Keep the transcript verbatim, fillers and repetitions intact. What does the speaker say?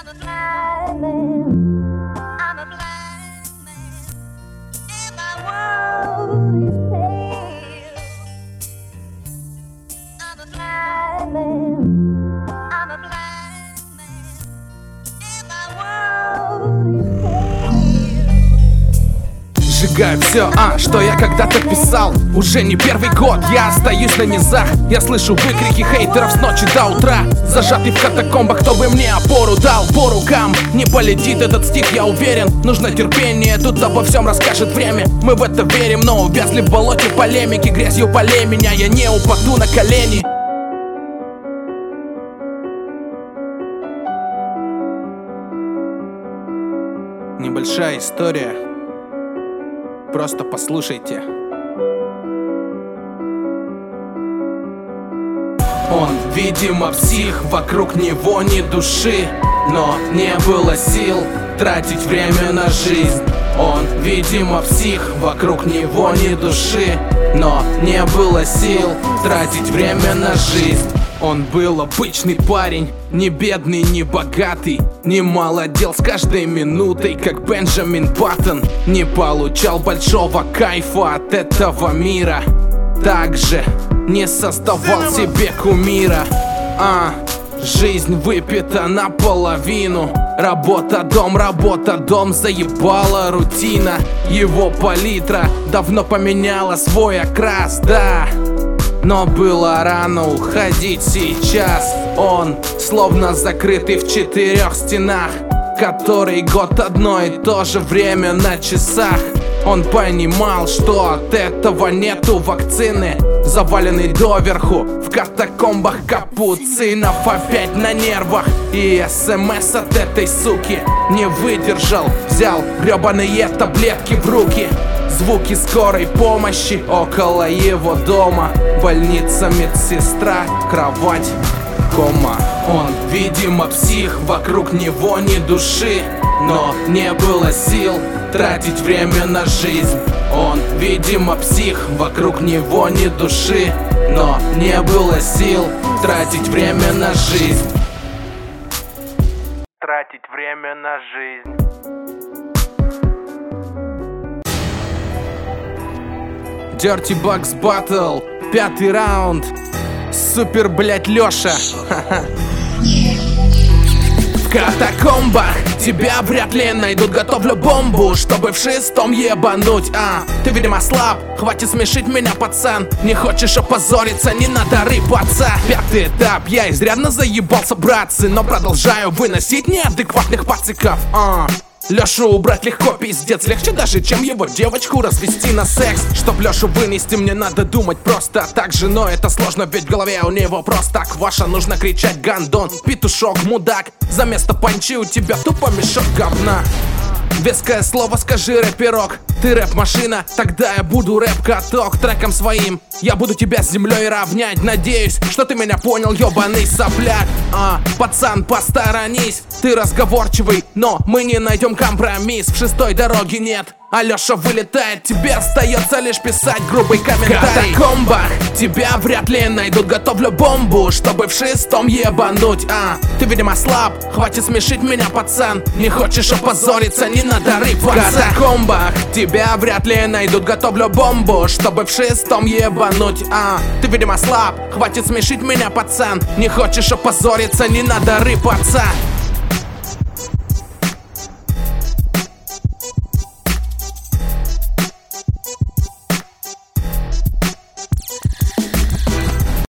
a blind man. I'm a blind man. And my world is pale. I'm a blind man. I'm a blind man. And my world is pale. Сжигаю все, а, что я когда-то писал. Уже не первый год, я остаюсь на низах. Я слышу выкрики хейтеров с ночи до утра. Зажатый в катакомбах, кто бы мне опору дал. По рукам не полетит этот стих, я уверен. Нужно терпение, тут обо всем расскажет время. Мы в это верим, но увязли в болоте полемики. Грязью полей меня, я не упаду на колени. Небольшая история, просто послушайте. Он, видимо, псих, вокруг него ни души, но не было сил тратить время на жизнь. Он, видимо, псих, вокруг него ни души, но не было сил тратить время на жизнь. Он был обычный парень, не бедный, не богатый, немало дел с каждой минутой, как Бенджамин Баттон. Не получал большого кайфа от этого мира, также не создавал себе кумира. А, жизнь выпита наполовину. Работа, дом, работа, дом, заебала рутина. Его палитра давно поменяла свой окрас, да. Но было рано уходить сейчас. Он словно закрытый в четырех стенах, который год одно и то же время на часах. Он понимал, что от этого нету вакцины. Заваленный доверху в катакомбах капуцинов, опять на нервах. И СМС от этой суки не выдержал, взял гребаные таблетки в руки. Звуки скорой помощи около его дома. Больница, медсестра, кровать, кома. Он, видимо, псих, вокруг него ни души, но не было сил тратить время на жизнь. Он, видимо, псих, вокруг него ни души, но не было сил тратить время на жизнь. Тратить время на жизнь. Dirty Bucks Battle, пятый раунд. Супер, блять, Лёша. В катакомбах тебя вряд ли найдут. Готовлю бомбу, чтобы в шестом ебануть. А, ты, видимо, слаб, хватит смешить меня, пацан. Не хочешь опозориться, не надо рыпаться. Пятый этап, я изрядно заебался, братцы, но продолжаю выносить неадекватных пациков. А, Лёшу убрать легко, пиздец, легче даже, чем его девочку развести на секс. Чтоб Лёшу вынести, мне надо думать просто так же, но это сложно, ведь в голове у него просто кваша. Нужно кричать гандон, петушок, мудак. За место панчи у тебя тупо мешок говна. Веское слово скажи, рэперок. Ты рэп-машина, тогда я буду рэп-каток. Треком своим я буду тебя с землей равнять. Надеюсь, что ты меня понял, ёбаный сопляк. А, пацан, посторонись. Ты разговорчивый, но мы не найдем компромисс. В шестой дороги нет, а Лёша вылетает. Тебе остается лишь писать грубый комментарий. В катакомбах тебя вряд ли найдут. Готовлю бомбу, чтобы в шестом ебануть. А, ты, видимо, слаб, хватит смешить меня, пацан. Не хочешь опозориться, не надо рыпаться. В катакомбах тебя вряд ли найдут. Готовлю бомбу, чтобы в шестом ебануть. А, ты, видимо, слаб, хватит смешить меня, пацан. Не хочешь опозориться, не надо рыпаться.